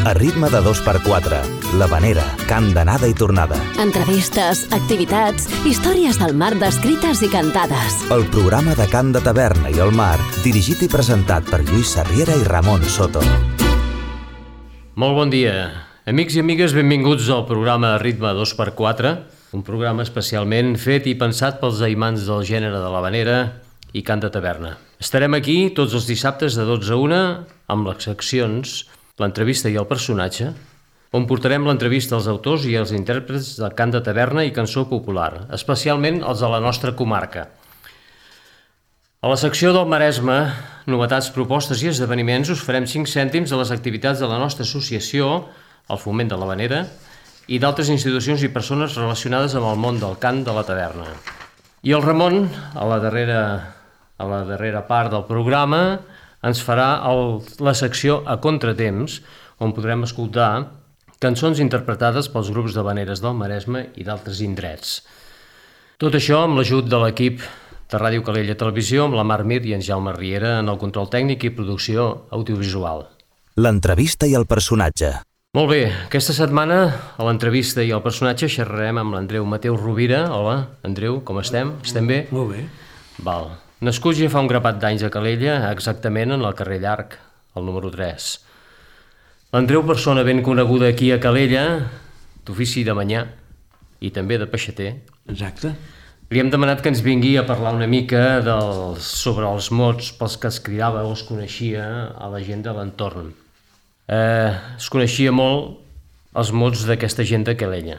A ritme de 2x4, l'Havanera, camp d'anada i tornada. Entrevistes, activitats, històries del mar descrites i cantades. El programa de Cant de Taverna i el Mar, dirigit i presentat per Lluís Sarriera i Ramon Soto. Molt bon dia. Amics i amigues, benvinguts al programa Ritme 2x4, un programa especialment fet i pensat pels aimants del gènere de l'Havanera i Cant de Taverna. Estarem aquí tots els dissabtes de 12 a 1 amb les seccions l'entrevista i el personatge, on portarem l'entrevista als autors i als intèrprets del cant de taverna i cançó popular, especialment els de la nostra comarca. A la secció del Maresme, novetats, propostes i esdeveniments, us farem 5 cèntims de les activitats de la nostra associació, el Foment de l'Havanera, i d'altres institucions i persones relacionades amb el món del cant de la taverna. I el Ramon, a la darrera part del programa, ens farà la secció A Contratemps, on podrem escoltar cançons interpretades pels grups d'havaneres del Maresme i d'altres indrets. Tot això amb l'ajut de l'equip de Ràdio Calella Televisió, amb la Mar Mir i en Jaume Riera en el control tècnic i producció audiovisual. L'entrevista i el personatge. Molt bé, aquesta setmana a l'entrevista i el personatge xerrarem amb l'Andreu Mateu Rovira. Hola, Andreu, com estem? Estem bé? Molt bé. Val. Nascut ja fa un grapat d'anys a Calella, exactament en el carrer Llarg, el número 3. L'Andreu, persona ben coneguda aquí a Calella, d'ofici de manyà i també de peixater. Exacte. Li hem demanat que ens vingui a parlar una mica sobre els mots pels que es cridava o es coneixia a la gent de l'entorn. Es coneixia molt els mots d'aquesta gent de Calella.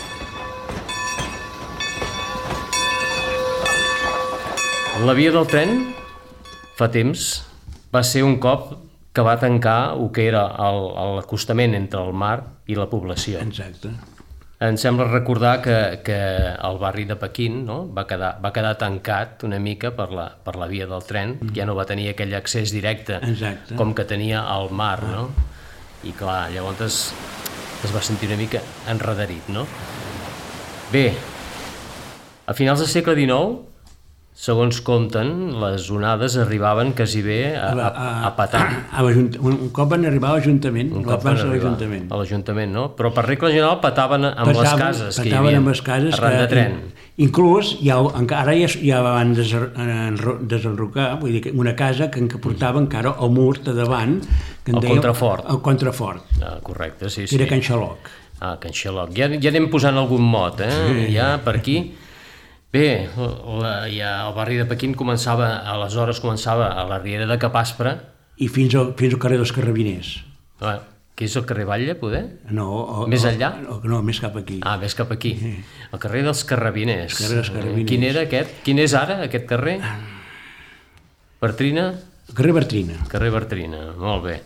La via del tren, fa temps, va ser un cop que va tancar el que era l'acostament entre el mar i la població. Exacte. Em sembla recordar que el barri de Pequín, no? va quedar tancat una mica per la via del tren, ja no va tenir aquell accés directe. Exacte. Com que tenia al mar, no? I clar, llavors es va sentir una mica enredarit, no? Bé, a finals del segle XIX, segons compten, les onades arribaven quasi bé a petar. Un cop van arribar a l'Ajuntament. A l'Ajuntament, no? Però per regla general petaven amb les cases que hi havia arran de tren. Inclús, ara ja van desenrocar, vull dir, una casa que portava encara el mur de davant, que en deia... El contrafort. Correcte, sí. Era Can Xaloc. Can Xaloc. Ja anem posant algun mot, ja per aquí. Bé, el barri de Pequín aleshores començava a la riera de Capaspre. I fins al carrer dels Carrabiners. Què és el carrer Batlle, poder? No. Més enllà? No, més cap aquí. Més cap aquí. El carrer dels Carrabiners. El carrer dels Carrabiners. Quin era aquest? Quin és ara, aquest carrer? Bertrina? El carrer Bertrina. Carrer Bertrina, molt bé.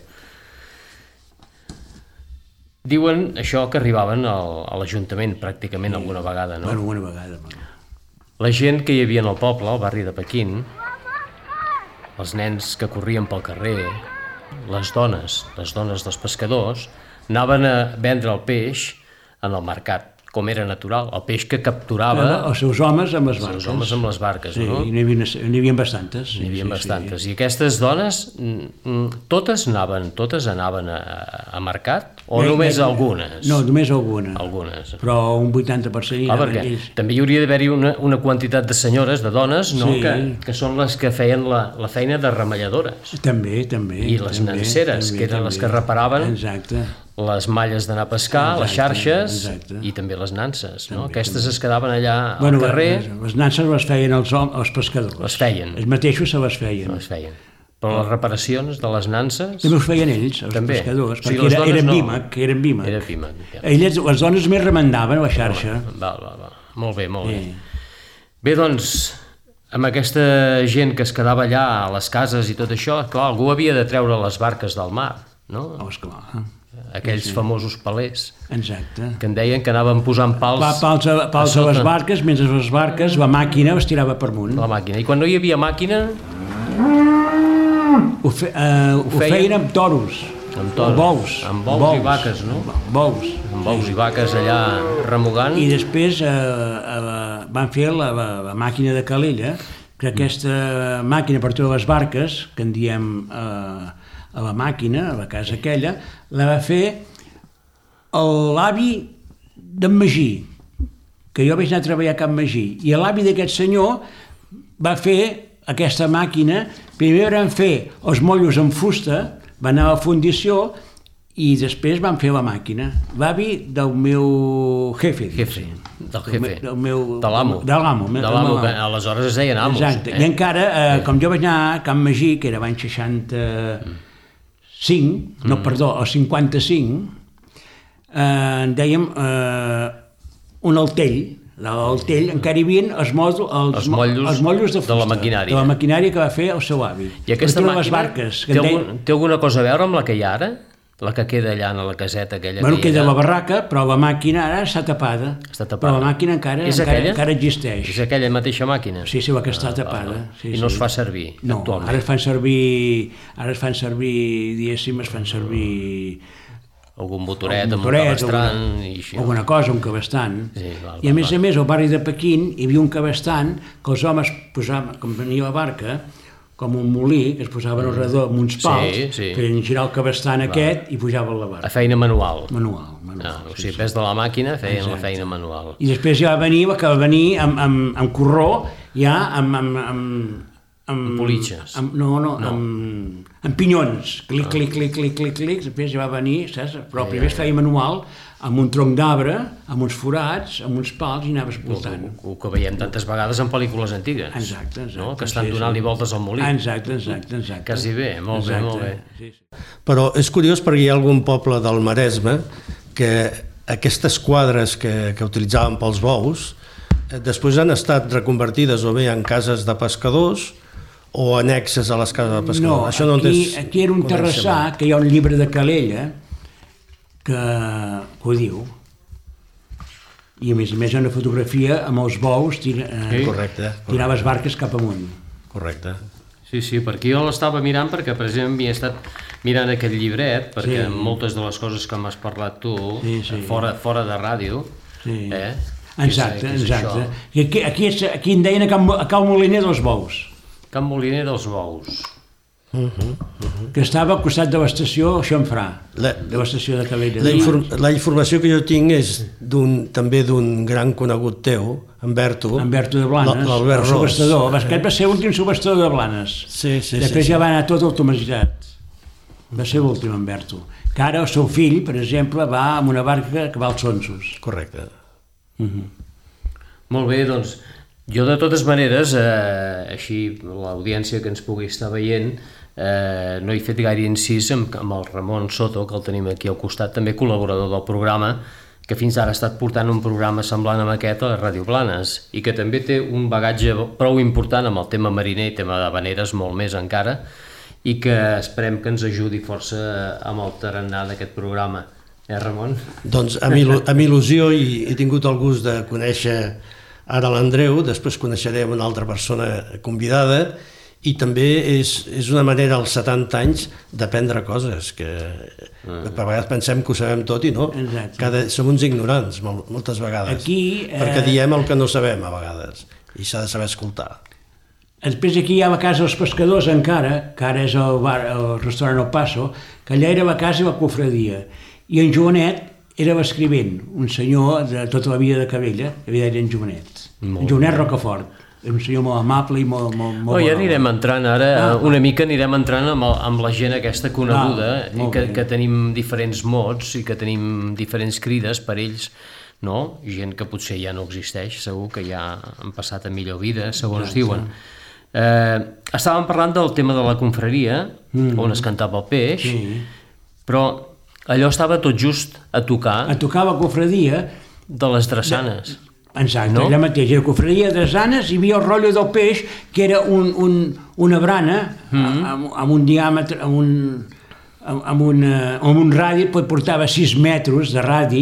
Diuen això que arribaven a l'Ajuntament pràcticament alguna vegada, no? Alguna vegada, La gent que hi havia en el poble, al barri de Pequín, els nens que corrien pel carrer, les dones dels pescadors, anaven a vendre el peix en el mercat, com era natural, el peix que capturava... Els seus homes amb les barques. Els homes amb les barques, no? Sí, n'hi havia bastantes. N'hi havia bastantes. I aquestes dones, totes anaven a mercat? O només algunes? No, només algunes. Algunes. Però un 80% perquè també hi hauria d'haver-hi una quantitat de senyores, de dones, no? Que són les que feien la feina de remalladores. També. I les nanceres, que eren les que reparaven les malles d'anar a pescar, les xarxes i també les nances. Aquestes es quedaven allà al carrer. Les nances les feien els pescadors. Les feien. Els mateixos se les feien. Però les reparacions de les nances... També us feien ells, els pescadors, perquè eren vímac. Era vímac. Les dones més remendaven la xarxa. Val. Molt bé. Bé, doncs, amb aquesta gent que es quedava allà a les cases i tot això, clar, algú havia de treure les barques del mar, no? Esclar. Aquells famosos palers. Exacte. Que en deien que anaven posant pals a les barques, mentre les barques, la màquina es tirava per amunt. La màquina. I quan no hi havia màquina... Ho feien amb toros. Amb bous i vaques, no? Amb bous i vaques allà remugant. I després van fer la màquina de Calella, que aquesta màquina per treure les barques, que en diem a la màquina, a la casa aquella, la va fer l'avi d'en Magí, que jo vaig anar a treballar a Can Magí, i l'avi d'aquest senyor va fer aquesta màquina. Primer van fer els mollos en fusta, van anar a la fundició i després van fer la màquina. L'avi del meu jefe. Del l'amo. De l'amo. Que aleshores es deien amos. Exacte. I encara, com jo vaig anar a Can Magí, que era l'any 65, no, perdó, el 55, en dèiem un altell. L'altell encara hi havia els mollos de fusta, de la maquinària. De la maquinària que va fer el seu avi. I aquesta màquina té alguna cosa a veure amb la que hi ha ara? La que queda allà en la caseta aquella? Bueno, queda la barraca, però la màquina ara està tapada. Però la màquina encara existeix. És aquella mateixa màquina? Sí, la que està tapada. I no es fa servir actualment? No, ara es fan servir algun motoret amb un cabestran alguna cosa, un cabestant. I a més, al barri de Pequín hi havia un cabestant que els homes posaven, com venia la barca, com un molí, que es posaven al redor amb uns pals, feien girar el cabestant aquest i pujaven la barca. A feina manual. O sigui, en vez de la màquina feien la feina manual. I després ja va venir amb corró, ja amb politxes. Amb pinyons, clic, després ja va venir, saps? Però primer es feia manual, amb un tronc d'arbre, amb uns forats, amb uns pals, i anaves voltant. El que veiem tantes vegades en pel·lícules antigues. Exacte. Que estan donant-li voltes al molí. Exacte. Quasi bé, molt bé. Però és curiós perquè hi ha algun poble del Maresme que aquestes quadres que utilitzaven pels bous després han estat reconvertides o bé en cases de pescadors o annexes a les cases de pescadors. No, aquí era un terrassà, que hi ha un llibre de Calella que ho diu, i a més hi ha una fotografia amb els bous tirava les barques cap amunt. Correcte. Sí, perquè jo l'estava mirant perquè, per exemple, havia estat mirant aquest llibret, perquè moltes de les coses que m'has parlat tu, fora de ràdio, Exacte. I aquí en deien a Cal Moliner dels Bous. Can Moliner dels Bous. Que estava al costat de l'estació Xamfrà, de l'estació de Calella. La informació que jo tinc és també d'un gran conegut teu, en Berto de Blanes, el subhastador. Aquest va ser l'últim subhastador de Blanes. Després ja va anar tot automatitzat. Va ser l'últim, en Berto. Que ara el seu fill, per exemple, va amb una barca que va als Sonsos. Correcte. Molt bé, doncs jo de totes maneres, així l'audiència que ens pugui estar veient, no he fet gaire incís amb el Ramon Soto, que el tenim aquí al costat, també col·laborador del programa, que fins ara ha estat portant un programa semblant amb aquest a Ràdio Blanes i que també té un bagatge prou important amb el tema mariner i tema de habaneres, molt més encara, i que esperem que ens ajudi força amb el tarannà d'aquest programa. Ramon? Doncs amb il·lusió, i he tingut el gust de conèixer ara l'Andreu, després coneixerem una altra persona convidada, i també és una manera als 70 anys d'aprendre coses, que a vegades pensem que ho sabem tot i no. Som uns ignorants moltes vegades, perquè diem el que no sabem a vegades, i s'ha de saber escoltar. Després aquí hi ha la casa dels pescadors encara, que ara és el restaurant El Paso, que allà era la casa i la cofradia. I en Joanet era l'escrivent, un senyor de tota la vida de Cabella, que havia dit en Joanet. En Joanet Rocafort, un senyor molt amable i molt ja anirem entrant ara, una mica anirem entrant amb la gent aquesta coneguda, que tenim diferents mots i que tenim diferents crides per ells, no? Gent que potser ja no existeix, segur que ja han passat a millor vida, segons diuen. Estàvem parlant del tema de la confraria, on es cantava el peix, però allò estava tot just a tocar... A tocar la cofradia... De les drassanes. Exacte, allà mateix. A la cofradia de drassanes hi havia el rotllo del peix, que era una brana amb un diàmetre, amb un radi, portava 6 metres de radi,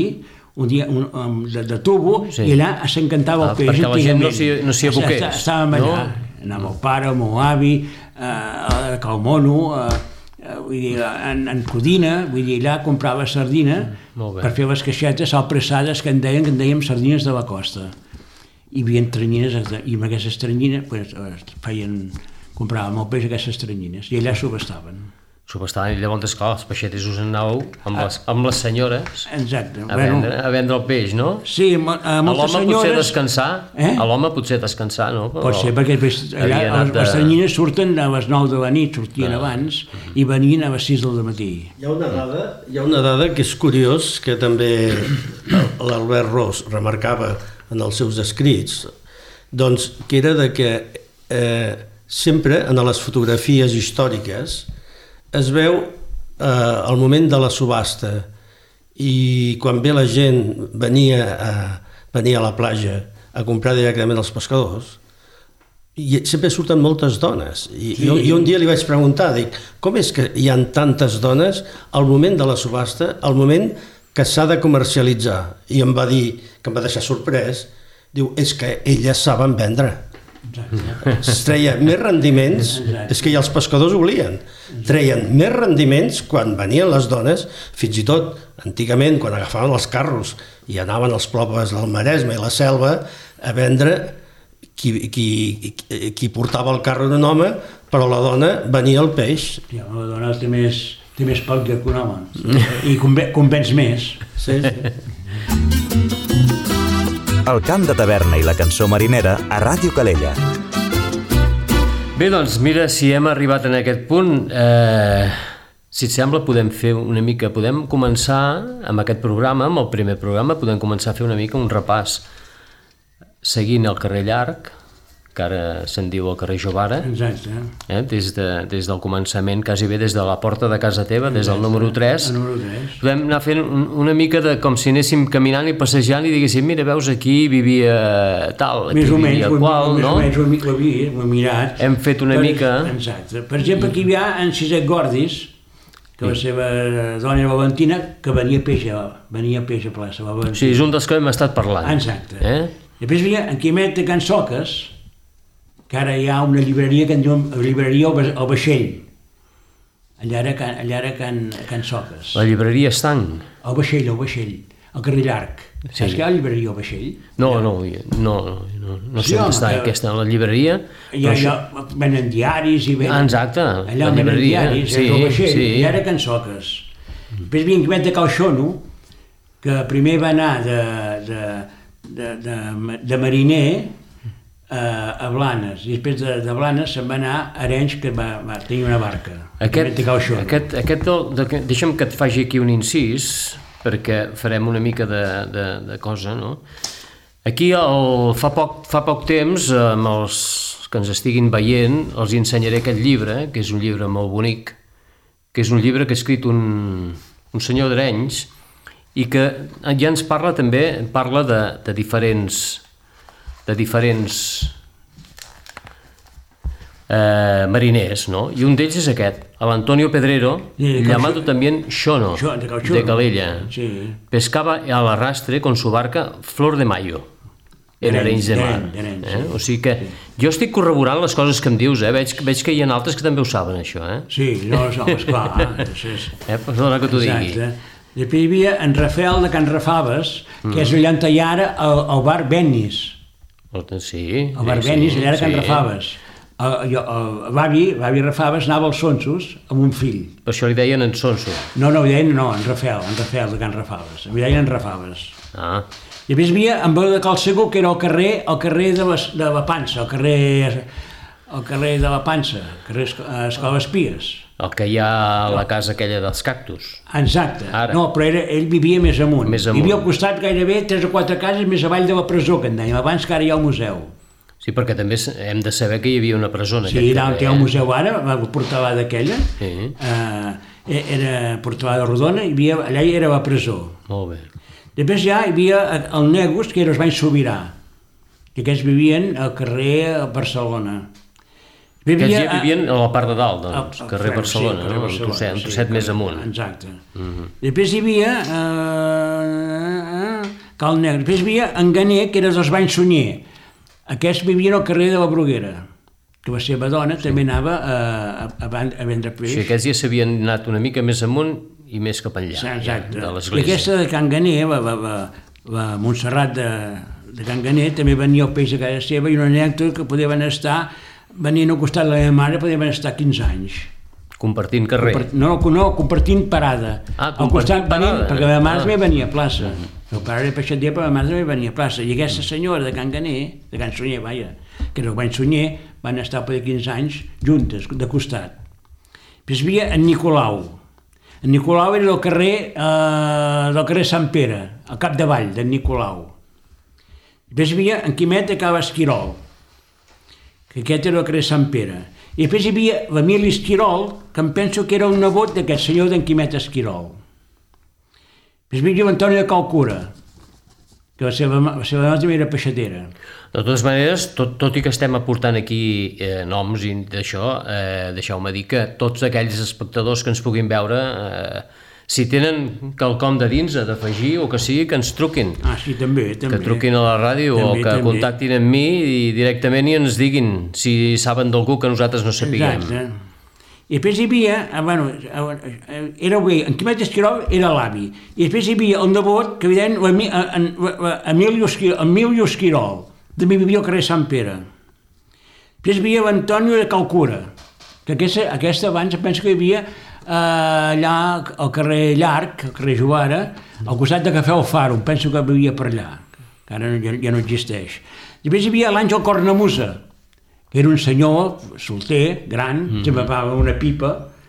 de tubo, i allà s'encantava el peix. Perquè la gent no s'hi aboqués. Estàvem allà, anava el pare, el meu avi, el mono... vull dir, en Codina, vull dir, allà comprava sardina per fer les caixetes salpressades que en dèiem sardines de la costa. Hi havia tranyines, i amb aquestes tranyines compràvem el peix a aquestes tranyines, i allà subestaven. subestaven, i llavors, esclar, els peixaters us en anàveu amb les senyores Exacte. a vendre el peix, no? Sí, a moltes senyores... potser descansar, a l'home potser descansar, no? Pot ser, perquè allà les ternyines surten a les 9 de la nit, sortien abans, i venien a les 6 del matí. Hi ha una dada que és curiós, que també l'Albert Ros remarcava en els seus escrits, doncs que era de que sempre en les fotografies històriques es veu el moment de la subhasta i quan ve la gent venia a la platja a comprar directament als pescadors i sempre surten moltes dones i un dia li vaig preguntar, dic, com és que hi ha tantes dones al moment de la subhasta, al moment que s'ha de comercialitzar? I em va dir, que em va deixar sorprès, diu, és que elles saben vendre. Es treia més rendiments, és que ja els pescadors ho volien, treien més rendiments quan venien les dones, fins i tot antigament quan agafaven els carros i anaven als pobles del Maresme i la Selva a vendre, qui portava el carro era un home, però la dona venia al peix. Ja, la dona té més poc que un home i convenç més. Sí. El cant de taverna i la cançó marinera a Ràdio Calella. Bé, doncs, mira, si hem arribat en aquest punt, si et sembla, podem fer una mica, podem començar amb aquest programa, amb el primer programa, podem començar a fer una mica un repàs seguint el carrer llarg, que ara se'n diu el carrer Jovara, des del començament, quasi bé des de la porta de casa teva, des del número 3. Podem anar fent una mica de com si anéssim caminant i passejant i diguéssim, mira, veus, aquí vivia tal, aquí vivia qual, no? Més o menys ho he mirat. Hem fet una mica... Exacte. Per exemple, aquí hi ha en Ciset Gordis, que la seva dona era Valentina, que venia peix a plaça. Sí, és un dels que hem estat parlant. Exacte. Després hi havia en Quimet de Can Soques, que ara hi ha una llibreria que en diuen llibreria El Vaixell. Allà era Can Soques. La llibreria Estanc. El Vaixell, el carrer llarg. Saps que hi ha la llibreria El Vaixell? No sé on està aquesta, la llibreria. Allà venen diaris i venen... Exacte, allà venen diaris, El Vaixell, allà era Can Soques. Després hi havia en Quimet de Calxono, que primer va anar de mariner a Blanes, i després de Blanes se'n va anar a Arenys, que va tenir una barca. Deixa'm que et faci aquí un incís, perquè farem una mica de cosa, no? Aquí fa poc temps, amb els que ens estiguin veient, els ensenyaré aquest llibre, que és un llibre molt bonic, que és un llibre que ha escrit un senyor d'Arenys, i que ja ens parla també, de diferents mariners, no? I un d'ells és aquest, l'Antonio Pedrero, llamado también Xono, de Calella. Pescava a l'arrastre con su barca Flor de Mayo, en Arenys de Mar. O sigui que jo estic corroborant les coses que em dius, veig que hi ha altres que també ho saben, això. Sí, esclar. Perdona que t'ho digui. Després hi havia en Rafael de Can Rafaves, que és allà on hi ha ara el bar Benis. Sí. El bar Benis, allà era Can Rafaves. L'avi Rafaves anava als Sonsos amb un fill. Per això li deien en Sonso? No, en Rafael de Can Rafaves. Li deien en Rafaves. I després hi havia en Beu de Cal Segur, que era el carrer de la Pansa, el carrer de la Pansa, carrer Escola Espies. El que hi ha a la casa aquella dels cactus. Exacte. No, però ell vivia més amunt. Hi havia al costat gairebé 3 o 4 cases més avall de la presó, que en dèiem, abans que ara hi ha el museu. Sí, perquè també hem de saber que hi havia una presó en aquest carrer. Sí, hi ha un museu ara, la portalada aquella, era portalada rodona, allà hi era la presó. Molt bé. Després ja hi havia el Negus, que era els Banys Sobirà, que aquests vivien al carrer Barcelona. Aquests vivien a la part de dalt, doncs, carrer Barcelona, un trosset més amunt. Exacte. Després hi havia Cal Negre, després hi havia en Ganer, que era dels Banys Sunyer. Aquests vivien al carrer de la Bruguera, que la seva dona també anava a vendre peix. Sí, aquests ja s'havien anat una mica més amunt i més cap enllà, de l'església. I aquesta de Can Ganer, la Montserrat de Can Ganer, també venia el peix a casa seva, i una anècdota que podien estar, venint al costat de la meva mare, podien estar 15 anys. Compartint carrer. No, compartint parada. Compartint parada. Perquè la mare també venia a plaça. El pare era peixater, però la mare també venia a plaça. I aquesta senyora de Can Ganer, de Can Sunyer, que era el Can Sunyer, van estar per 15 anys juntes, de costat. Després hi havia en Nicolau. En Nicolau era del carrer Sant Pere, al capdavall d'en Nicolau. Després hi havia en Quimet de Cava Esquirol, que aquest era el carrer Sant Pere. I després hi havia l'Emili Esquirol, que em penso que era un nebot d'aquest senyor d'en Quimet Esquirol. Després hi havia l'Antoni de Calcura, que la seva dona també era peixatera. De totes maneres, tot i que estem aportant aquí noms i d'això, deixeu-me dir que tots aquells espectadors que ens puguin veure, si tenen quelcom de dins a d'afegir o que sigui, que ens truquin. Sí, també. Que truquin a la ràdio o que contactin amb mi i directament i ens diguin si saben d'algú que nosaltres no sapiguem. Exacte. I després hi havia, era bé, en Quimet Esquirol era l'avi, i després hi havia el nebot, que evident, Emilio Esquirol, també vivia al carrer Sant Pere. Després hi havia l'Antonio de Calcura, que aquesta abans penso que hi havia allà al carrer Llarg, al carrer Jovara, al costat de Cafè El Faro, penso que vivia per allà, que ara ja no existeix. Després hi havia l'Àngel Cornamusa, que era un senyor solter, gran, sempre va amb una pipa.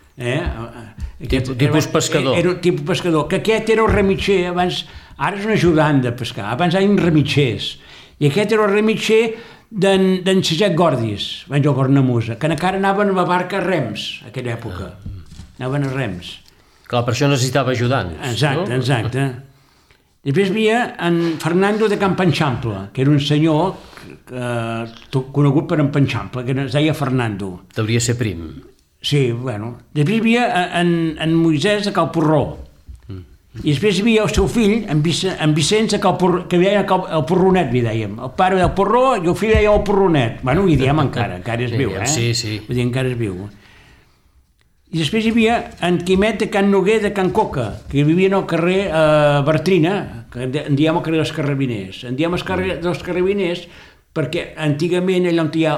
Tipus pescador. Era un tipus pescador, que aquest era el remitxer, abans, ara és un ajudant de pescar, abans hi havia remitxers, i aquest era el remitxer d'en Cesat Gordis, Àngel Cornamusa, que encara anaven a la barca a rems, a aquella època, anaven a rems. Clar, per això necessitava ajudants. Exacte. Després hi havia en Fernando de Campanxample, que era un senyor conegut per en Panxample, que es deia Fernando. Devia ser prim. Sí, bueno. Després hi havia en Moisès de Calporró. I després hi havia el seu fill, en Vicenç de Calporró, que deia el Porronet, li dèiem. El pare del Porró i el fill deia el Porronet. Bueno, hi diem encara és viu, Sí. Vull dir, encara és viu. I després hi havia en Quimet de Can Noguer de Can Coca, que vivien al carrer Bertrina, que en diem el carrer dels Carrabiners. En diem el carrer dels Carrabiners perquè antigament allà on hi ha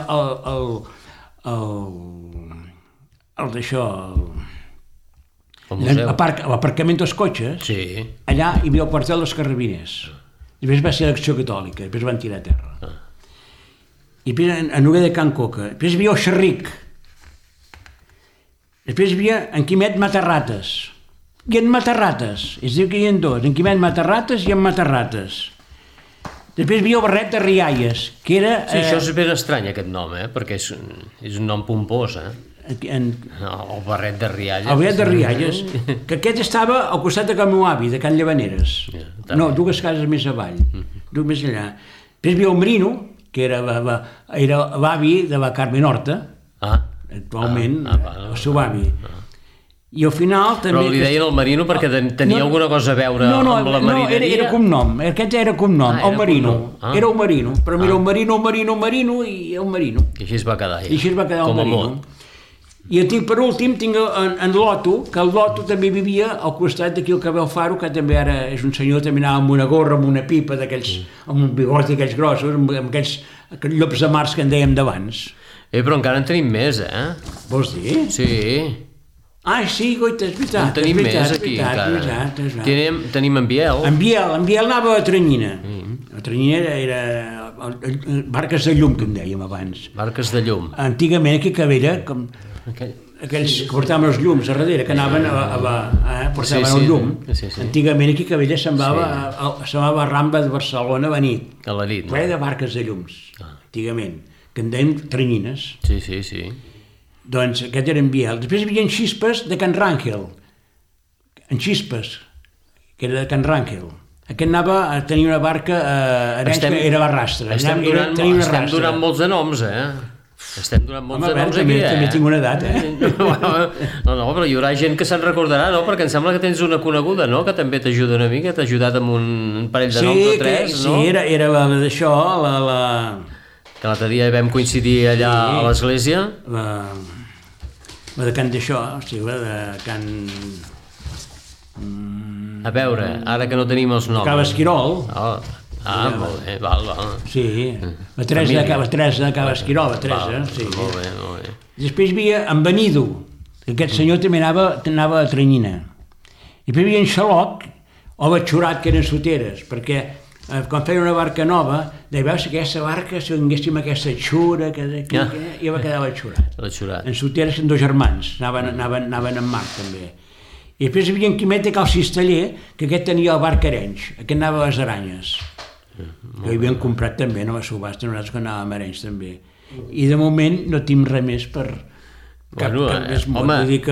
l'aparcament dels cotxes, allà hi havia el quartel dels Carrabiners. Després va ser l'Acció Catòlica, després van tirar a terra. I després en Noguer de Can Coca. Després hi havia el Xerric. Després hi havia en Quimet Matarrates. I en Matarrates, es diu que hi ha dos, en Quimet Matarrates i en Matarrates. Després hi havia el Barret de Rialles, que era... Sí, això és ben estrany, aquest nom, perquè és un nom pompós, El Barret de Rialles. El Barret de Rialles, que aquest estava al costat de Can meu avi, de Can Llavaneres. No, dues cases més avall, dues més allà. Després hi havia el Merino, que era l'avi de la Carmen Horta, actualment, el seu avi. I al final també... Però li deien el Merino perquè tenia alguna cosa a veure amb la marineria? No, era cognom, aquest era cognom, el Merino. Era el Merino, però mira, el Merino i el Merino. I així es va quedar ell. I així es va quedar el Merino. I per últim tinc en Loto, que el Loto també vivia al costat d'aquí el Cabell Faro, que també ara és un senyor, també anava amb una gorra, amb una pipa d'aquells, amb un bigot d'aquells grossos, amb aquells llops de mars que en dèiem d'abans. Però encara en tenim més, Vols dir? Sí. Sí, goita, és veritat. En tenim més aquí, encara. Tenim en Biel. En Biel anava a Tranyina. La Tranyina era barques de llum, que en dèiem abans. Barques de llum. Antigament aquí a Cabella, aquells que portaven els llums a darrere, que anaven portaven el llum. Antigament aquí a Cabella se'n va a Rambla de Barcelona a la nit. A la nit. Ple de barques de llums, antigament, que en dèiem Tranyines. Sí. Doncs aquest era en Biel. Després hi havia en Xispes de Can Ràngel. En Xispes, que era de Can Ràngel. Aquest anava a tenir una barca a Arenys, que era l'arrastre. Estem donant molts de noms, Estem donant molts de noms aquí, També tinc una edat, No, però hi haurà gent que se'n recordarà, no? Perquè em sembla que tens una coneguda, no? Que també t'ajuda una mica, t'ha ajudat amb un parell de noms o tres, no? Sí, era d'això, que l'altre dia vam coincidir allà a l'església. La de Can d'això, o sigui, la de Can... A veure, ara que no tenim els noms. Cava Esquirol. Molt bé, val. Sí, la Teresa de Cava Esquirol, la Teresa, sí. Molt bé. Després hi havia en Benido, Aquest senyor també anava a Tranyina. I després hi havia en Xaloc o Batxorat, que eren soteres, perquè quan feien una barca nova, deia, veus, aquesta barca, si tinguéssim aquesta xura, jo va quedar Batxorat. En soteres eren dos germans, anaven en mar també. I després hi havia en Quimet de Cal Cisteller, que aquest tenia el barca Arenys, aquest anava a les Aranyes. Jo hi havien comprat també, no a subhasta, nosaltres que anàvem a Arenys també. I de moment no tinc res més per... Home,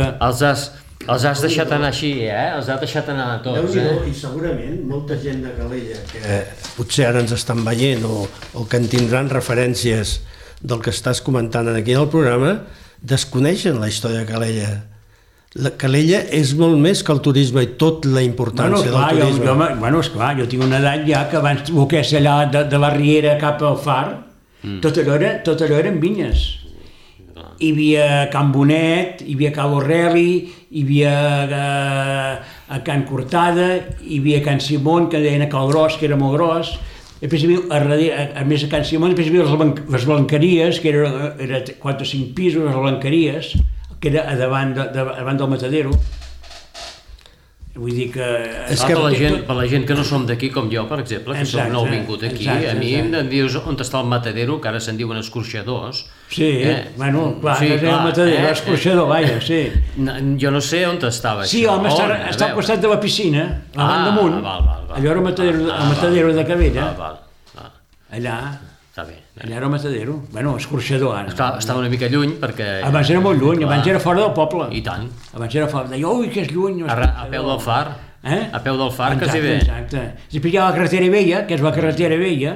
els has deixat anar així, els has deixat anar a tots. I segurament molta gent de Calella que potser ara ens estan veient o que en tindran referències del que estàs comentant aquí al programa, desconeixen la història de Calella. Calella és molt més que el turisme i tot la importància del turisme. Esclar, jo tinc una edat ja que abans boqués allà de la Riera cap al Far, tot allò eren vinyes. Hi havia Can Bonet, hi havia Cal Orreli, hi havia a Can Cortada, hi havia Can Simón, que deien a Cal Gros, que era molt gros. Després hi havia, a més a Can Simón, després hi havia les Blanqueries, que era 4 o 5 pisos, les Blanqueries, que era davant del Matadero. Vull dir que... Per la gent que no som d'aquí, com jo, per exemple, que som nou vingut aquí, a mi em dius on està el Matadero, que ara se'n diuen escorxadors. Sí, bueno, clar, que és el Matadero, escorxador, vaja, sí. Jo no sé on estava això. Sí, home, està al costat de la piscina, a damunt. Allò era el Matadero de Cabella. Allà. Està bé. Allà era el Matadero. Bueno, escorxador ara. Estava una mica lluny perquè... Abans era molt lluny, abans era fora del poble. I tant. Abans era fora. Deia, ui, que és lluny. A peu del Far. A peu del Far, quasi bé. Exacte. Després hi ha la carretera vella, que és la carretera vella,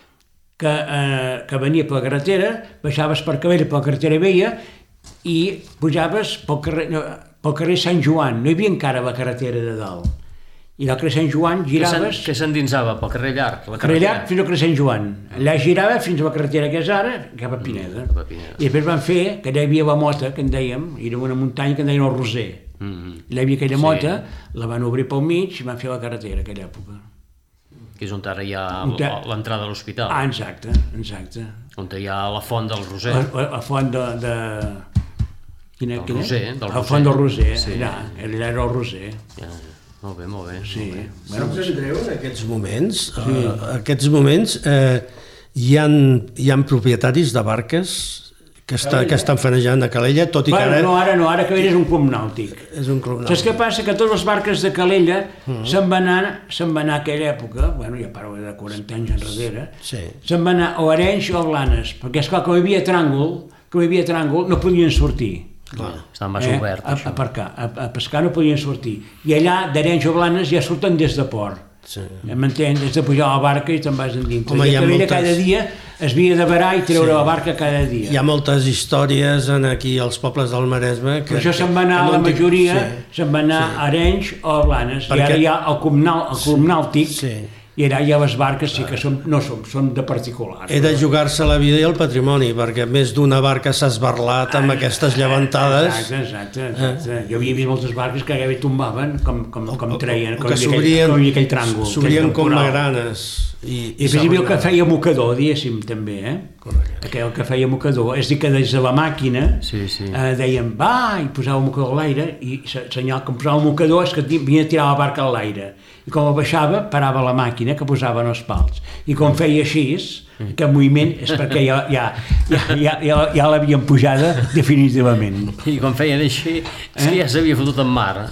que venia per la carretera, baixaves per Cabella per la carretera vella i pujaves pel carrer Sant Joan. No hi havia encara la carretera de dalt. I al carrer Sant Joan giraves... Que s'endinsava pel carrer llarg? Carrer llarg fins al carrer Sant Joan. Allà girava fins a la carretera que és ara, cap a Pineda. I després van fer, que allà hi havia la mota, que en dèiem, era una muntanya que en deien el Roser. Allà hi havia aquella mota, la van obrir pel mig i van fer la carretera, aquella època. Que és on ara hi ha l'entrada a l'hospital. Ah, exacte. On hi ha la font del Roser. La font de... Quina? Roser. La font del Roser, allà era el Roser. Molt bé. Sí. Saps, Andreu, en aquests moments hi ha propietaris de barques que estan fanejant a Calella, tot i que ara... No, ara Calella és un club nàutic. És un club nàutic. Saps què passa? Que totes les barques de Calella se'n van anar a aquella època, bueno, ja parlo de 40 anys enrere, se'n van anar o a Arenys o a Blanes, perquè esclar, com hi havia tràngol, no podien sortir. Estava massa obert, això. A pescar no podien sortir. I allà, d'Arenys o Blanes, ja surten des de port. M'entens? Des de pujar a la barca i te'n vas endintre. I a Cabella cada dia es havia de varar i treure la barca cada dia. Hi ha moltes històries aquí als pobles del Maresme. Per això se'n va anar, la majoria, se'n va anar a Arenys o a Blanes. I ara hi ha el club nàutic, i allà hi ha les barques, sí que són de particulars. He de jugar-se la vida i el patrimoni, perquè més d'una barca s'ha esbarlat amb aquestes llevantades. Exacte. Jo havia vist moltes barques que gairebé tombaven, com treien, com hi havia aquell tràngol. S'obrien com magranes. I després hi havia el que feia mocador, diguéssim, també, el que feia mocador. És a dir, que des de la màquina deien, va, i posava el mocador a l'aire, i el senyal que em posava el mocador és que venia a tirar la barca a l'aire. I com el baixava, parava la màquina que posaven els pals. I com feia així, aquest moviment és perquè ja l'havien pujada definitivament. I quan feien així, és que ja s'havia fotut en mar.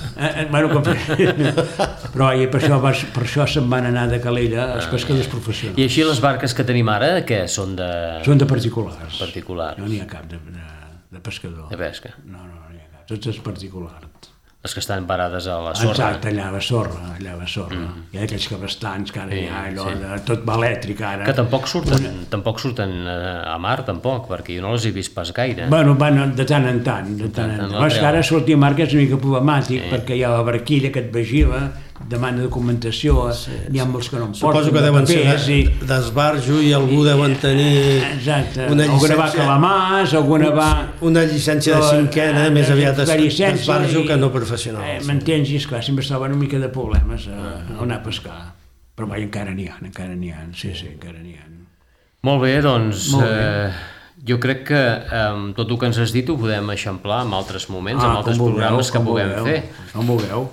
Però per això se'n van anar de Calella els pescadors professionals. I així les barques que tenim ara, què? Són de... Són de particulars. Particulars. No n'hi ha cap de pescador. De pesca. No n'hi ha cap. Tots és particulars. Les que estan parades a la sorra. Exacte, allà a la sorra. Hi ha aquells cabrestants que ara hi ha, allò tot va elèctric ara. Que tampoc surten a mar, tampoc, perquè jo no les he vist pas gaire. Bueno, de tant en tant. És que ara sortir a mar que és una mica problemàtic, perquè hi ha la barquilla que et vigila, demana documentació, n'hi ha molts que no en porten. Suposo que deuen ser d'esbarjo i algú deuen tenir una llicència... Alguna va a Calamàs, alguna va... Una llicència de cinquena, més aviat d'esbarjo que no professional. M'entens? I esclar, sempre estaven una mica de problemes a anar a pescar. Però encara n'hi ha, sí, encara n'hi ha. Molt bé, doncs... Jo crec que tot el que ens has dit ho podem eixamplar en altres moments, en altres programes que puguem fer. Com vulgueu.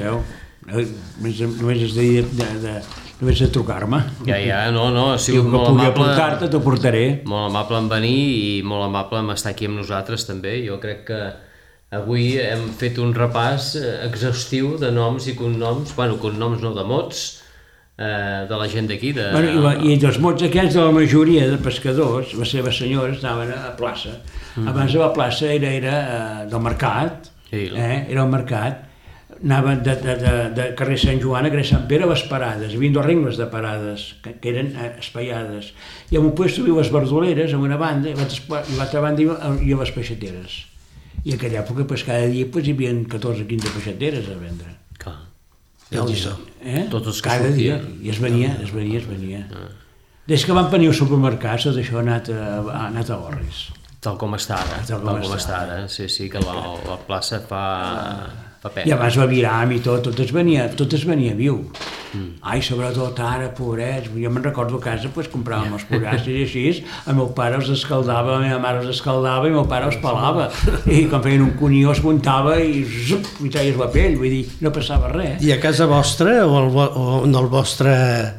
Només de trucar-me. Ja, no, ha sigut molt amable. Si pugui aportar-te, t'ho portaré. Molt amable en venir i molt amable en estar aquí amb nosaltres també. Jo crec que avui hem fet un repàs exhaustiu de noms i cognoms, cognoms no, de mots, de la gent d'aquí. I dels mots aquests de la majoria de pescadors, les seves senyores anaven a plaça. Abans la plaça era del mercat, era el mercat. Anaven de carrer Sant Joan a carrer Sant Pere a les parades, hi havia 2 rengles de parades que eren espaiades, i en un lloc viu les verdoleres a una banda i l'altra banda hi ha les peixateres, i en aquella època cada dia hi havia 14 o 15 peixateres a vendre. Clar. Tots els que cada dia, i es venia. Des que van venir als supermercats tot això ha anat a Gorris. Tal com està ara, sí, que la plaça fa pena. I abans la Viram i tot es venia viu. Ai, sobretot ara, pobrets, jo me'n recordo a casa, compràvem els pollastres i així, el meu pare els escaldava, la meva mare els escaldava i el meu pare els pelava. I quan feien un conió es muntava i traies la pell, vull dir, no passava res. I a casa vostra o en el vostre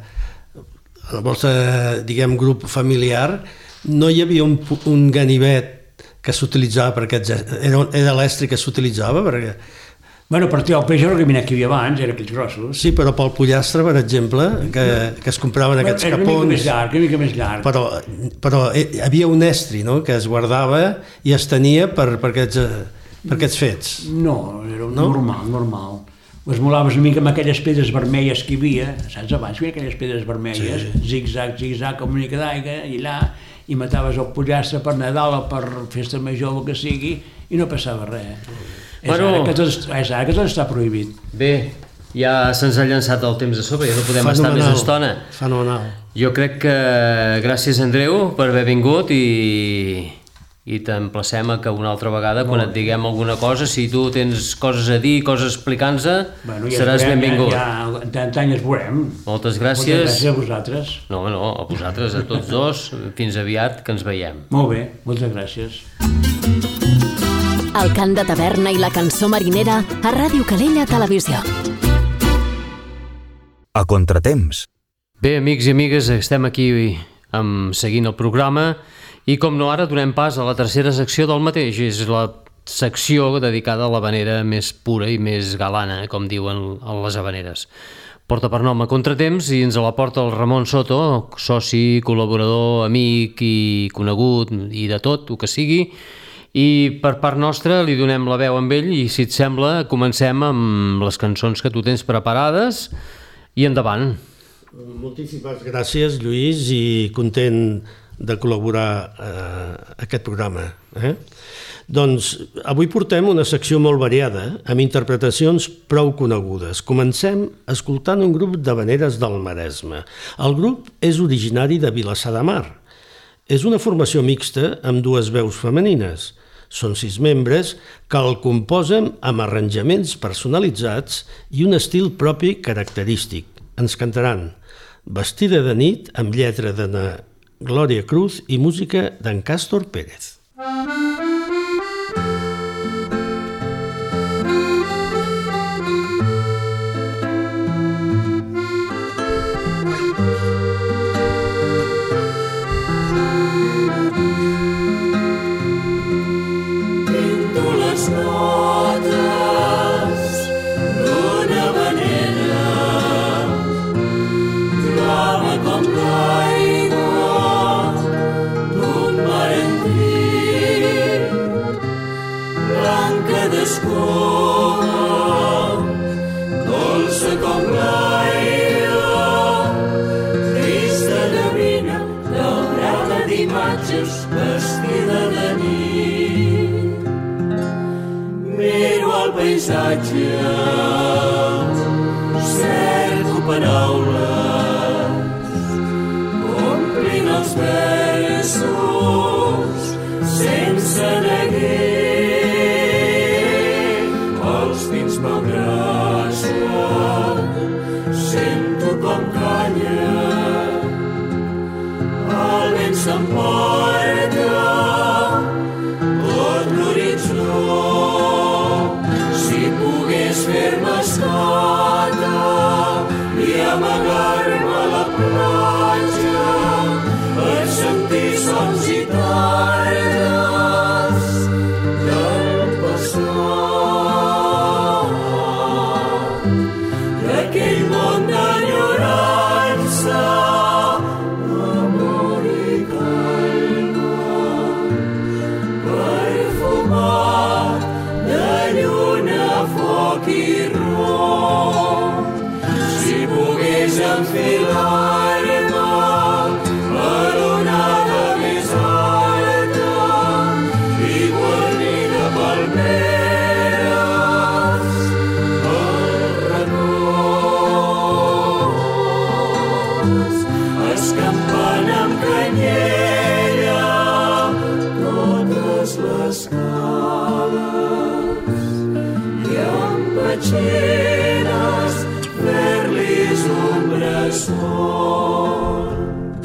diguem, grup familiar no hi havia un ganivet que s'utilitzava per aquests... Era l'estri que s'utilitzava perquè... Bueno, per tirar el peix era el gabinet que hi havia abans, era aquells grossos. Sí, però pel pollastre, per exemple, que es compraven aquests capons... Era una mica més llarg. Però hi havia un estri, no?, que es guardava i es tenia per aquests fets. No, era normal. Les molaves una mica amb aquelles pedres vermelles que hi havia, saps, abans hi havia aquelles pedres vermelles, zig-zag, amb una mica d'aigua, i allà, i mataves el pollastre per Nadal o per festa major o el que sigui, i no passava res. És ara que tot està prohibit. Bé, ja se'ns ha llançat el temps a sobre, ja no podem estar més estona. Fenomenal. Jo crec que gràcies, Andreu, per haver vingut i t'emplacem a que una altra vegada, quan et diguem alguna cosa, si tu tens coses a dir, coses a explicar-nos, seràs benvingut. Ja tant ens veurem. Moltes gràcies. Moltes gràcies a vosaltres. No, a vosaltres, a tots dos. Fins aviat, que ens veiem. Molt bé, moltes gràcies. El cant de taverna i la cançó marinera a Ràdio Calella Televisió. A contratemps. Bé, amics i amigues, estem aquí seguint el programa i, com no, ara donem pas a la tercera secció del mateix. És la secció dedicada a l'havanera més pura i més galana, com diuen les havaneres. Porta per nom A Contratemps i ens la porta el Ramon Soto, soci, col·laborador, amic i conegut i de tot, el que sigui. I per part nostra li donem la veu amb ell i, si et sembla, comencem amb les cançons que tu tens preparades i endavant. Moltíssimes gràcies, Lluís, i content de col·laborar a aquest programa. Doncs avui portem una secció molt variada, amb interpretacions prou conegudes. Comencem escoltant un grup d'havaneres del Maresme. El grup és originari de Vilassar de Mar. És una formació mixta amb 2 veus femenines. Són 6 membres que el composen amb arranjaments personalitzats i un estil propi característic. Ens cantaran Vestida de nit, amb lletra de Glòria Cruz i música d'en Càstor Pérez. Vestida de nit, miro el paisatge, cerco paraules, omplint els versos sense neguer. Els pins m'abracen, sento com calla, el vent s'emporta d'aquell món d'enyorança, amor i calma, perfumat de lluna, foc i rom. Si pogués enfilar-me a l'onada més alta i guarnir de palmeres el recors, escampant amb canyella totes les cales i amb petxines fer-lis un bressol.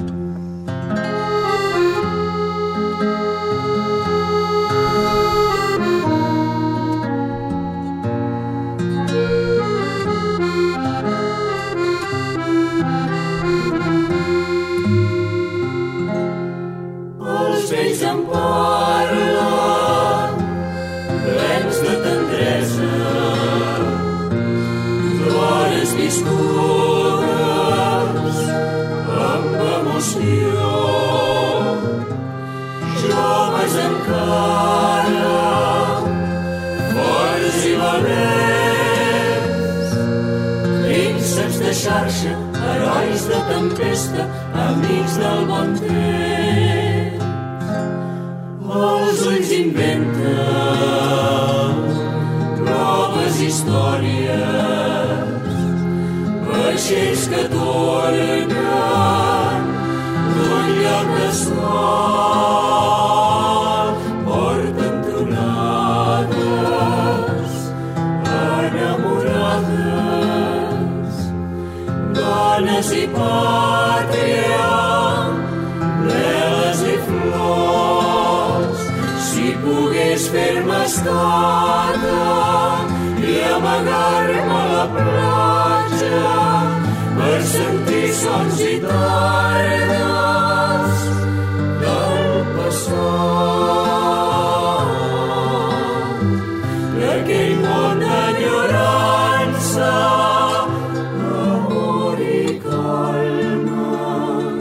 Els vells em parlen, plens de tendresa, d'hores viscudes amb emoció, joves encara, forts i valents, prínceps de xarxa, herois de tempesta, amics del bon temps. Els ulls inventen noves històries, vaixells que tornen d'un lloc de sol, porten tonades enamorades, dones i pàtria, veles i flors. Si pogués fer-me estada i amagar-me a la platja per sentir sons i tardes del passat, d'aquell món d'enyorança, amor i calma,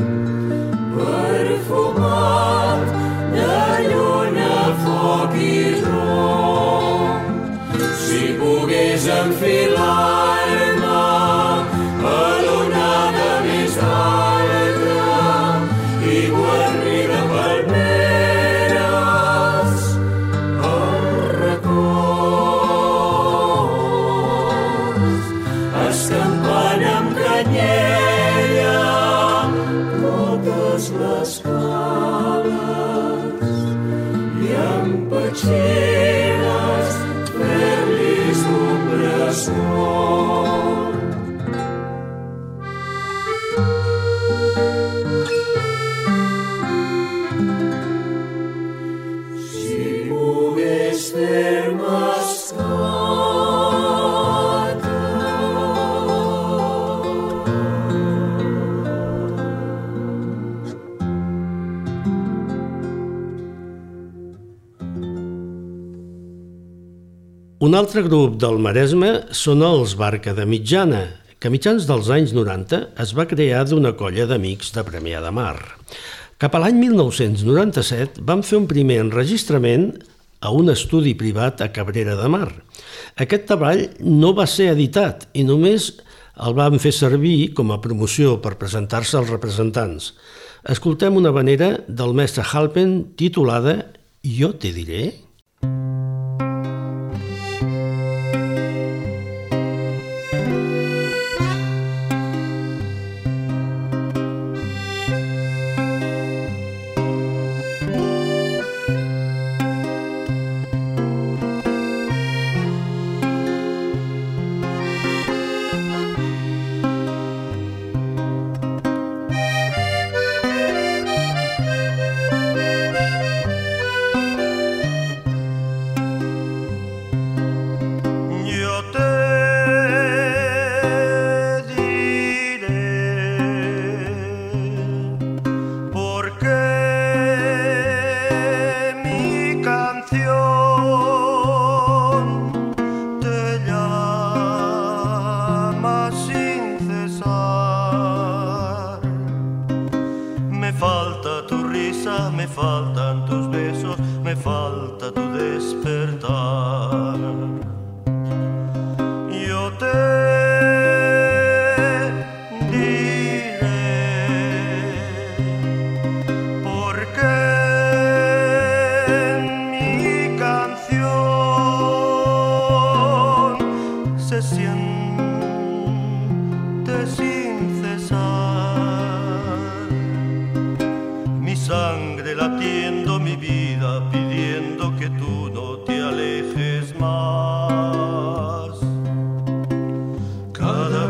perfumat de lluna, foc i rom. Si pogués enfilar-me a l'onada més alta i guarnir de palmeres el recors, escampant amb canyella totes les cales i amb petxines fer-lis un bressol. Si pogués fer-me Un altre grup del Maresme són els Barca de Mitjana, que a mitjans dels anys 90 es va crear d'una colla d'amics de Premià de Mar. Cap a l'any 1997 van fer un primer enregistrament a un estudi privat a Cabrera de Mar. Aquest treball no va ser editat i només el van fer servir com a promoció per presentar-se als representants. Escoltem una havanera del mestre Halpen titulada Jo te diré.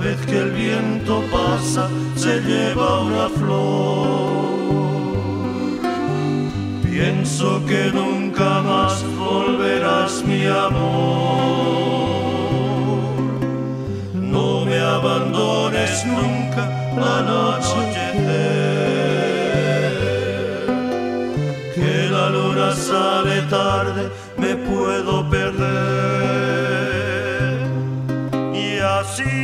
vez que el viento pasa se lleva una flor. Pienso que nunca más volverás, mi amor. No me abandones nunca al anochecer, que la luna sale tarde, me puedo perder. Y así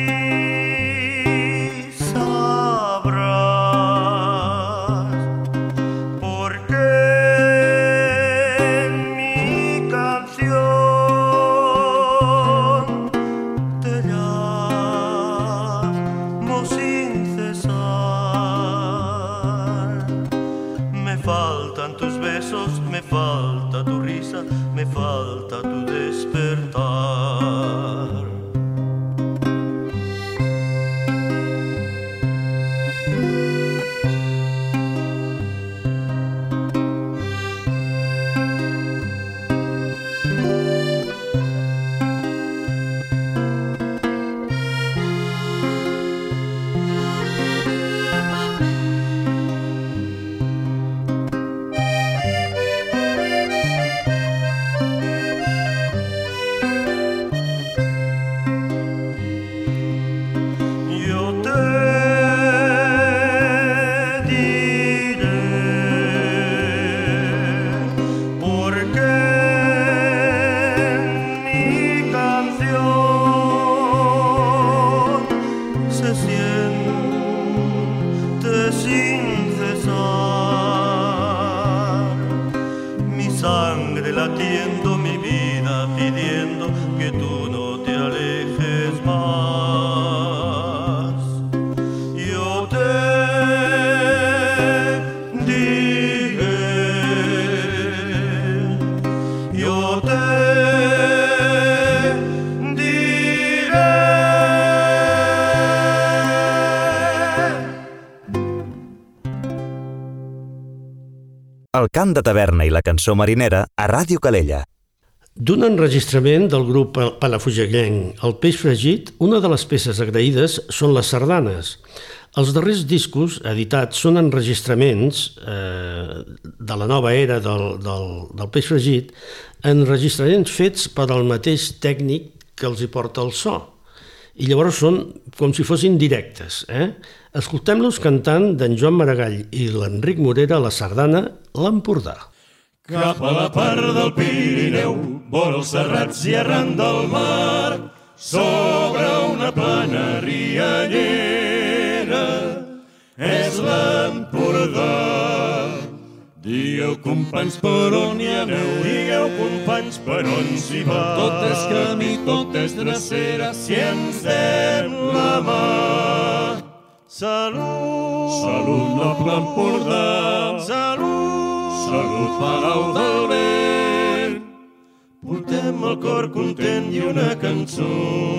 me falta tu despertar. El cant de taverna i la cançó marinera a Ràdio Calella. D'un enregistrament del grup palafugellenc El Peix Fregit, una de les peces agraïdes són les sardanes. Els darrers discos editats són enregistraments de la nova era del Peix Fregit, enregistraments fets per al mateix tècnic que els hi porta el so. I llavors són com si fossin directes. Escoltem-los cantant d'en Joan Maragall i l'Enric Morera la sardana L'Empordà. Cap a la part del Pirineu, vora els serrats i arran del mar, sobre una plana riallera, és l'Empordà. Digueu, companys, per on hi aneu? Digueu, companys, per on s'hi va? Tot és camí, tot és drecera, si ens dem la mà. Salut! Salut, noble Empordà! Salut! Salut, Palau del Vent! Portem el cor content i una cançó,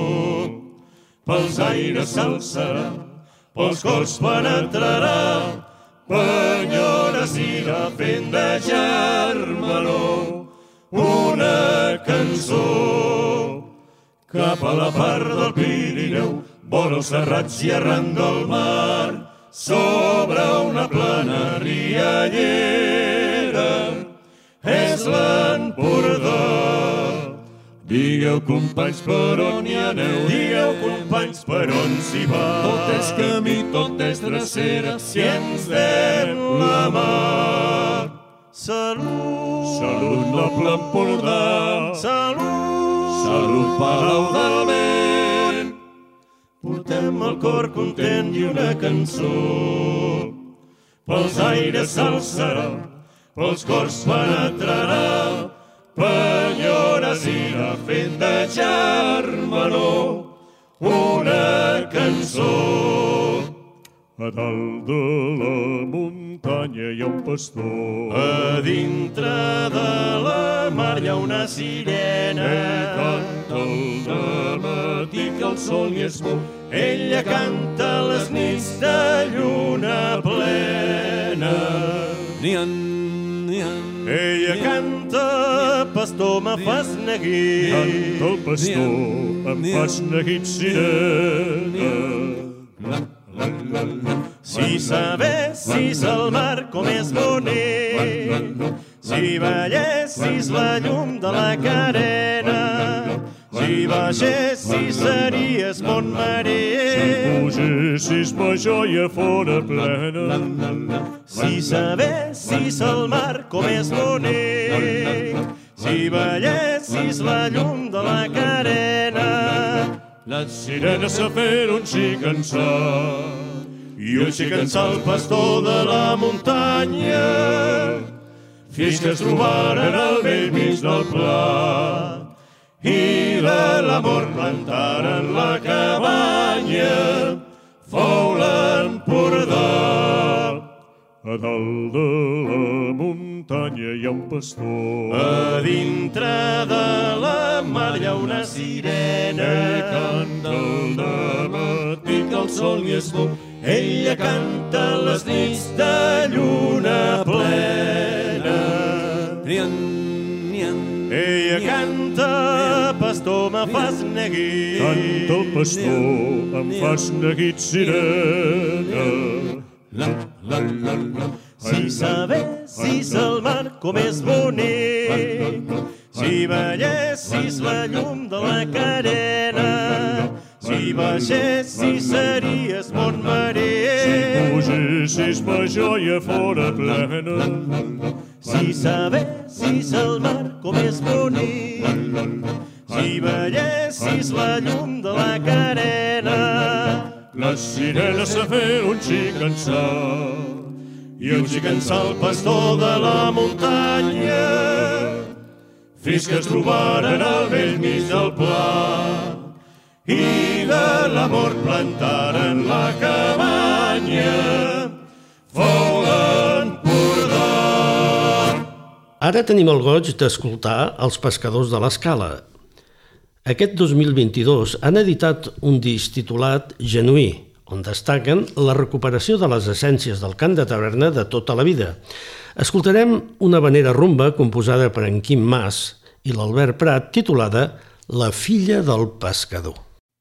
pels aires s'alçarà, pels cors penetrarà, penyores irà fent de germanor una cançó. Cap a la part del Pirineu, vora els serrats i arran del mar, sobre una plana riallera, és l'Empordà. Digueu, companys, per on hi aneu? Digueu, companys, per on s'hi va? Tot és camí, tot és drecera, si ens dem la mà. Salut! Salut, noble Empordà! Salut! Salut, Palau del Vent! Portem el cor content i una cançó, pels aires s'alçarà, pels cors penetrarà, penyores irà fent de germanor una cançó. A dalt de la muntanya hi ha un pastor, a dintre de la mar hi ha una sirena, canta el dematí que el sol hi es mou, ella canta les nits de lluna plena. Ella canta, pastor, me fas neguit. Canta el pastor, em fas neguit, sirena. sabessis el mar com és bonic, si veiessis la llum de la carena, si baixessis series bon marí, si pugessis ma joia fora plena, si sabessis el mar com és bonic, si veiessis la llum de la carena. les sirenes a fer un xic-ençà I un xic-ençà el pastor de la muntanya, fins que es trobaren al vell mig del pla, i de l'amor plantaren la cabanya, fou l'Empordà. A dalt de la muntanya hi ha un pastor. A dintre de la mar hi ha una sirena. Ell canta el dematí que el sol hi és dur. Ella canta les nits de lluna plena. Ella canta, pastor, me fas neguit. Canta el pastor, em fas neguit, sirena. Si sabessis el mar com és bonic, si veiessis la llum de la carena, si baixessis series bon marí, si pugessis ma joia fora plena, si sabessis el mar com és bonic, si veiessis la llum de la carena, les sirenes a fer un xic-ençà i un xic-ençà el pastor de la muntanya, fins que es trobaren al vell mig del pla, i de l'amor plantaren la cabanya, fou l'Empordà. Ara tenim el goig d'escoltar els pescadors de l'Escala. Aquest 2022 han editat un disc titulat Genuí, on destaquen la recuperació de les essències del cant de taverna de tota la vida. Escoltarem una habanera rumba composada per en Quim Mas i l'Albert Prat titulada La filla del pescador.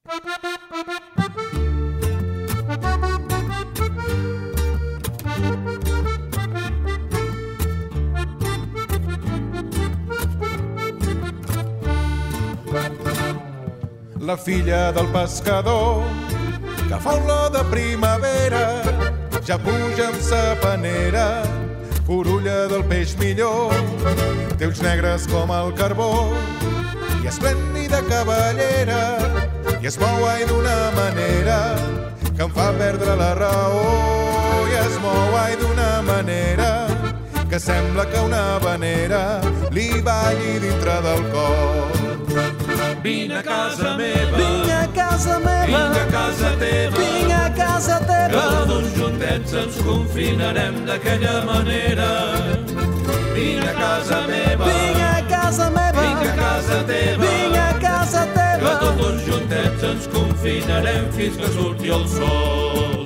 La filla del pescador que fa olor de primavera ja puja amb sa panera, corulla del peix millor, té ulls negres com el carbó i esplèndida cavallera i es mou ai d'una manera que em fa perdre la raó i es mou ai d'una manera que sembla que una habanera li balli dintre del cor. Vine a casa meva, vinc a casa meva, vinc a casa teva, vinc a casa teva, que tots juntets ens confinarem d'aquella manera. Vine a casa meva, vinc a casa meva, vinc a casa teva, vinc a casa teva, que tots juntets ens confinarem fins que surti el sol.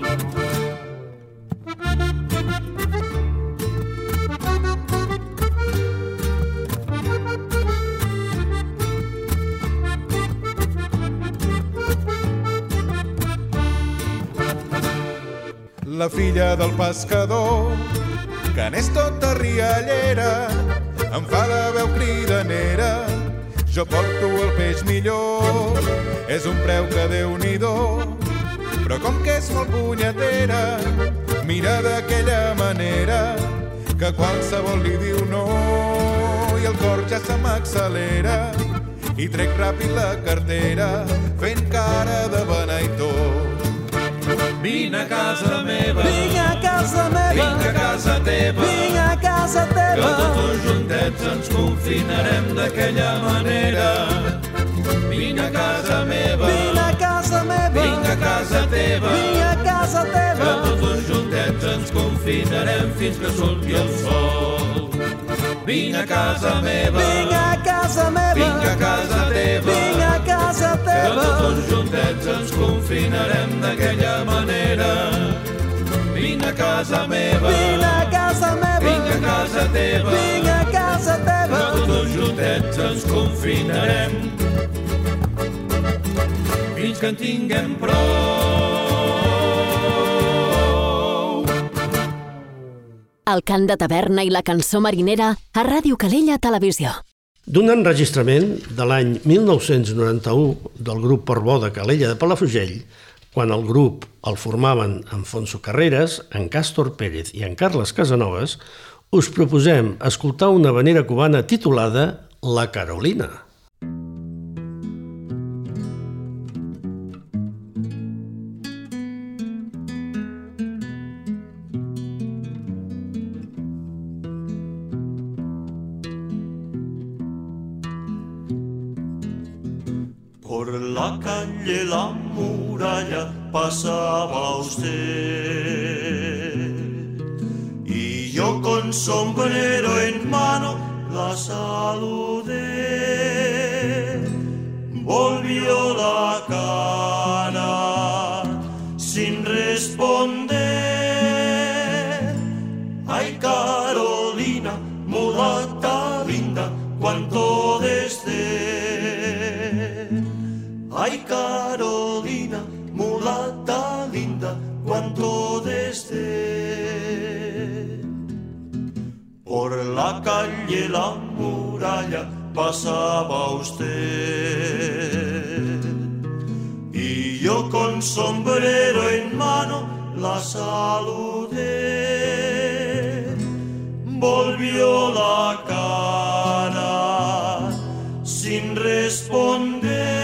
La filla del pescador, que n'és tota riallera, em fa la veu cridanera, jo porto el peix millor, és un preu que Déu-n'hi-do, però com que és molt punyetera, mira d'aquella manera, que qualsevol li diu no, i el cor ja se m'accelera, i trec ràpid la cartera, fent cara de beneitó. Vine a casa meva, vinc a casa meva, vinc a casa teva, vinc a casa que teva, tots juntets ens confinarem d'aquella manera. Vine a casa meva, vinc a casa meva, vinc a casa teva, vinc a casa que teva, tots juntets ens confinarem fins que surti el sol. Vine a casa meva, vinc a casa meva, vinc a casa teva, vinc a casa que teva, tots juntets ens confinarem d'aquella manera. Vine a casa meva, vinc a casa meva, vinc a casa teva, vinc a casa teva, que tots juntets ens confinarem fins que en tinguem prou. El cant de taverna i la cançó marinera a Ràdio Calella Televisió. D'un enregistrament de l'any 1991 del grup Portbou de Calella de Palafrugell, quan el grup el formaven Alfonso Carreras, en Càstor Pérez i en Carles Casanovas, us proposem escoltar una havanera cubana titulada La Carolina. Por la calle La Muralla pasaba usted y yo con sombrero en mano la saludé. Volvió la cara sin responder. Ay, Carolina, mulata linda, cuánto desdén. Ay, Carolina, mulata linda, cuánto desdén. Por la calle La Muralla pasaba usted y yo con sombrero en mano la saludé. Volvió la cara sin responder.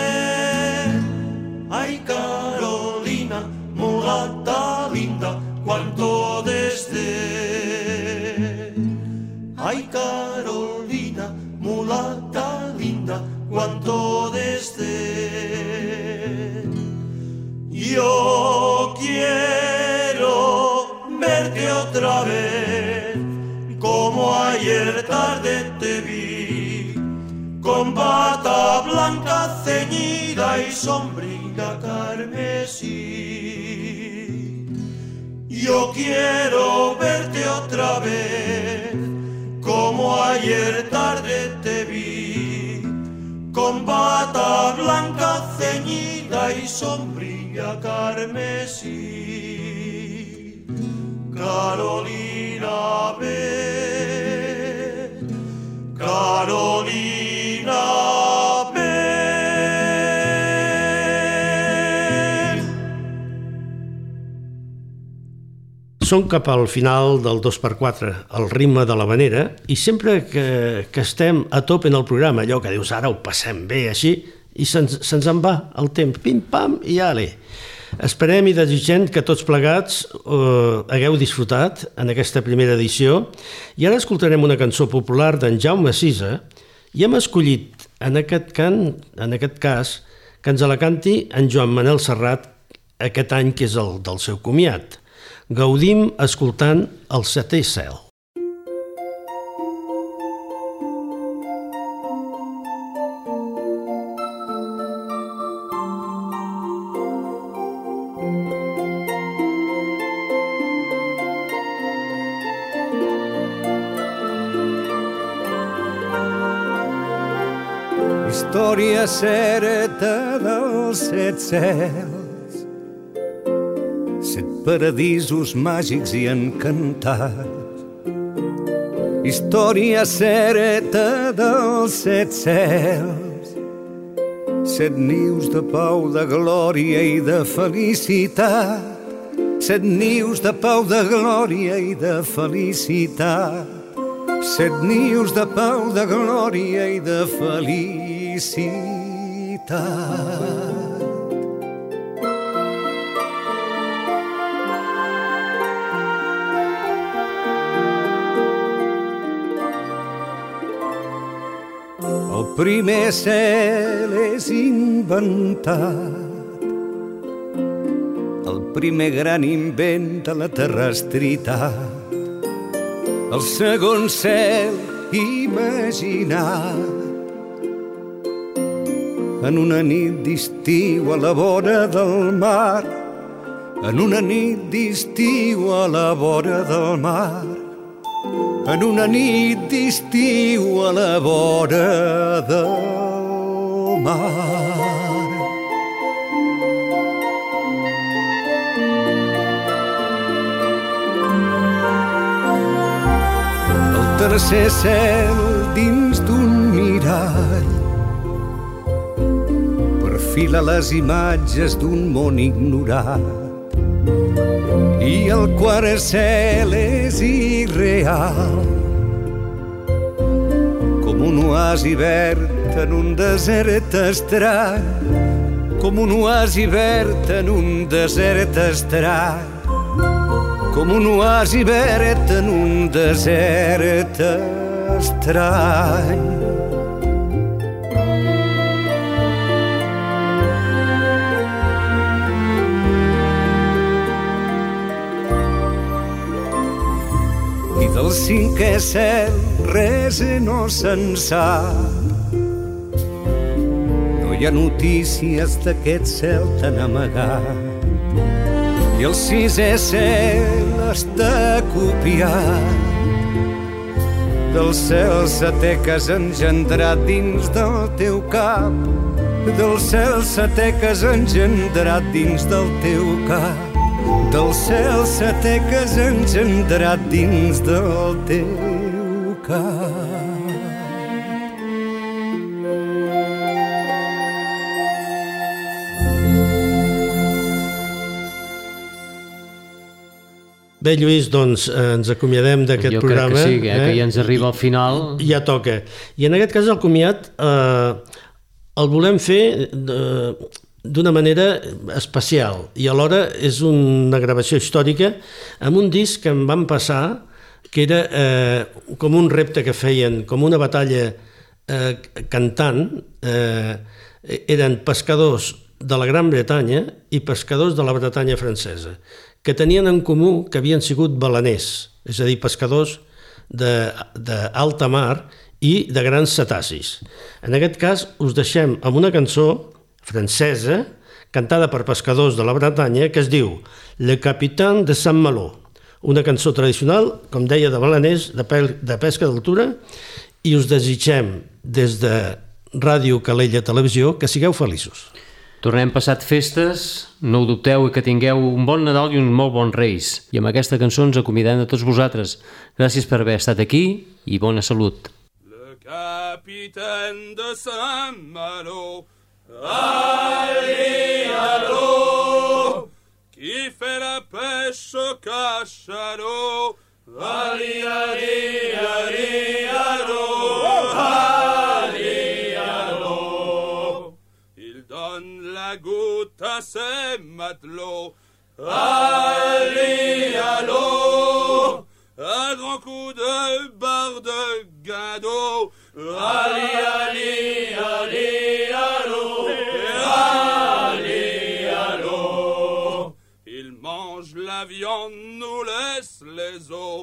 Ay, Carolina, mulata linda, cuánto desdén. Ay, Carolina, mulata linda, cuánto desdén. Yo quiero verte otra vez, como ayer tarde te vi, con bata blanca ceñida y sombrilla carmesí. Yo quiero verte otra vez, como ayer tarde te vi, con bata blanca ceñida y sombrilla carmesí. Carolina, ven, Carolina, ven. Som cap al final del 2x4, el ritme de l'havanera, i sempre que estem a tope en el programa, allò que dius ara ho passem bé així, i se'ns en va el temps, pim-pam i ale. Esperem i desitgem que tots plegats hagueu disfrutat en aquesta primera edició, i ara escoltarem una cançó popular d'en Jaume Sisa, i hem escollit en aquest cas que ens la canti en Joan Manel Serrat aquest any, que és el del seu comiat. Gaudim escoltant El setè cel. Història certa dels set cels, set paradisos màgics i encantats. Història certa dels set cels, set nius de pau, de glòria i de felicitat. Set nius de pau, de glòria i de felicitat. Set nius de pau, de glòria i de felicitat. El primer cel és inventat, el primer gran invent de la terrestritat. El segon cel imaginat en una nit d'estiu a la vora del mar, en una nit d'estiu a la vora del mar, en una nit d'estiu a la vora del mar. tercer cel dins d'un mirall. Perfila les imatges d'un món ignorat i el quart cel és irreal, com un oasi verd en un desert estrany, com un oasi verd en un desert estrany, com un oasi verd en un desert estrany. I del cinquè cel res no se'n sap. No hi ha notícies d'aquest cel tan amagat. I el sisè cel està copiat del cel setè que has engendrat dins del teu cap, del cel setè que has engendrat dins del teu cap, del cel setè que has engendrat dins del teu cap. Bé, Lluís, doncs ens acomiadem d'aquest programa. Jo crec que sí, que ja ens arriba al final. Ja toca. I en aquest cas el comiat el volem fer d'una manera especial i alhora és una gravació històrica amb un disc que em van passar que era com un repte que feien, com una batalla cantant. Eren pescadors de la Gran Bretanya i pescadors de la Bretanya francesa, que tenien en comú que havien sigut baleners, és a dir, pescadors d'alta mar i de grans cetacis. En aquest cas us deixem amb una cançó francesa cantada per pescadors de la Bretanya que es diu Le Capitaine de Saint-Malo, una cançó tradicional, com deia, de baleners, de pesca d'altura, i us desitgem des de Ràdio Calella Televisió que sigueu feliços. Tornem passat festes, no ho dubteu, i que tingueu un bon Nadal i un molt bon Reis. I amb aquesta cançó ens acomiadem a tots vosaltres. Gràcies per haver estat aquí i bona salut. Le capitaine de Saint-Malo, allez à l'eau, qui fait la pêche au cachalot, allez, allez, allez à l'eau, allez à l'eau. Il donne la goutte à ses matelots, allez à l'eau, un grand coup de barre de guindeau, allez, allez, allez à l'eau, allez à l'eau. Il mange la viande, nous laisse les os,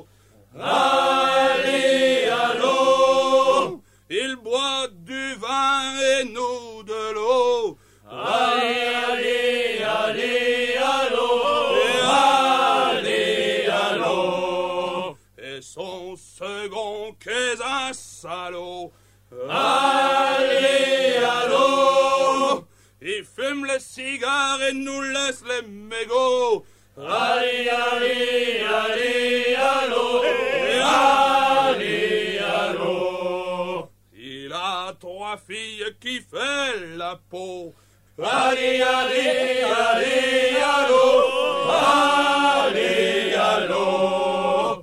allez à l'eau. Il boit du vin et nous de l'eau, allez, allez, allez à l'eau, allez à l'eau. Et son second qu'est un salaud, allez à l'eau. Il fume les cigares et nous laisse les mégots, allez, allez, allez à l'eau, allez à l'eau. Il a 3 filles qui fait la peau, allez, allez, allez à l'eau, allez à l'eau.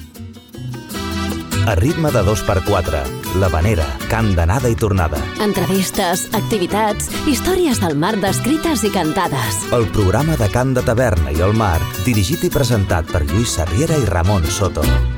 A ritme de 2x4, l'Havanera, cant d'anada i tornada. Entrevistes, activitats, històries del mar descrites i cantades. El programa de cant de taverna i el mar, dirigit i presentat per Lluís Sarriera i Ramon Soto.